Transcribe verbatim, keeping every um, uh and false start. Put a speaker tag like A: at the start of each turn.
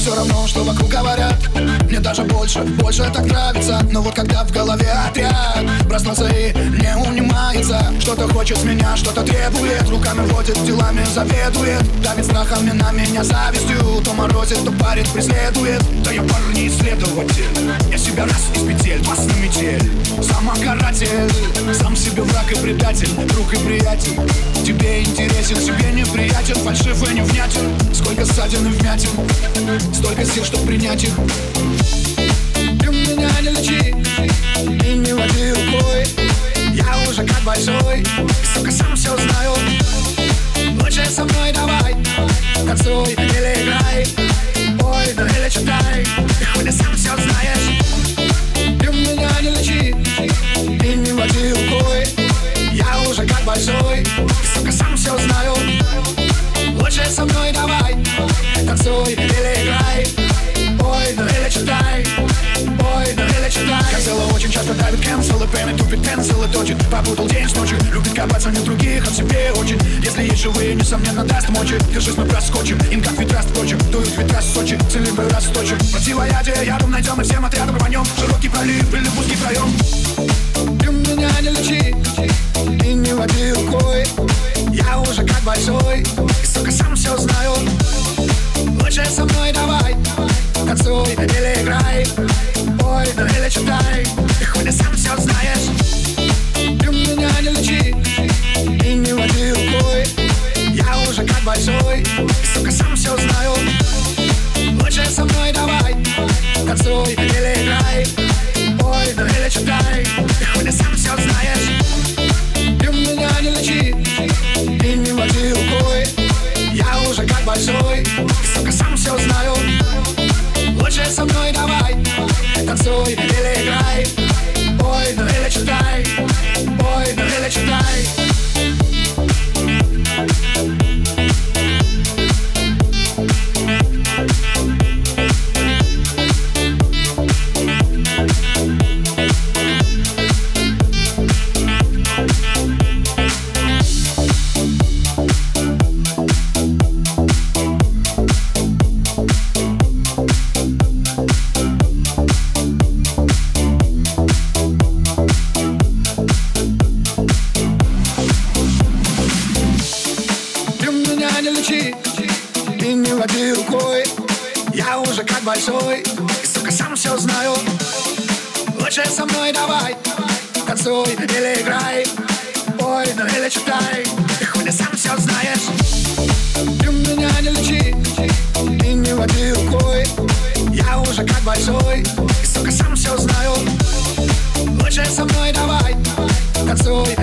A: все равно, что вокруг говорят. Мне даже больше, больше так нравится. Но вот когда в голове отряд проснется и не унимается, что-то хочет с меня, что-то требует, руками водит, делами заведует, давит страхами на меня завистью. То морозит, то парит, преследует. Да я парень исследователь, я себя раз из петель, вас на метель. Сам каратель, сам себе враг и предатель, друг и приятель. Тебе интересен, себе неприятен, фальшив и невнятен. Сколько ссадин и вмятин, столько сил, чтоб принять их. Ты меня не лечи и не води рукой. Я уже как большой, сука, сам все знаю. Лучше со мной давай, танцуй или играй. Ой, ну или читай, ты хули сам все знаешь. Ты меня не лечи и не води рукой. Я уже как большой, сука, сам все знаю. Лучше со мной давай, танцуй или играй. Ой, ну или читай, ой, ну или читай. Канцелы очень часто давит канцелы, пены тупит канцелы, точит. Попутал день с ночью, любит копаться не других, а в себе очень. Если есть живые, несомненно даст мочи. Держись, мы проскочим, им как ветра впрочем. Дуют ветра с Сочи, цели бы расточим. Противоядие ядом найдем и всем отрядом рванем. Широкий пролив или узкий проем. Ты меня не лечи и не води рукой. Я уже как большой, и, сука, сам все знаю. Лучше со мной давай, танцуй или играй. Ой, ну или читай, ты хули сам все знаешь. Ты меня не лечи и не води рукой. Я уже как большой, и, сука, сам все знаю. Лучше со мной давай, танцуй или играй. Ой, ну или читай, ты хули сам все знаешь. Ты меня не лечи и не води рукой. Я уже как большой, и, сука, сам все знаю. Лучше со мной давай, танцуй или играй. Ой, ну или читай, ой, ну или читай. И не води рукой. Я уже как большой, и, сука, сам все знаю. Лучше со мной давай, танцуй или играй. Ой, ну или читай, ты хули сам все знаешь. Ты меня не лечи и не води рукой. Я уже как большой, и, сука, сам все знаю. Лучше со мной давай, танцуй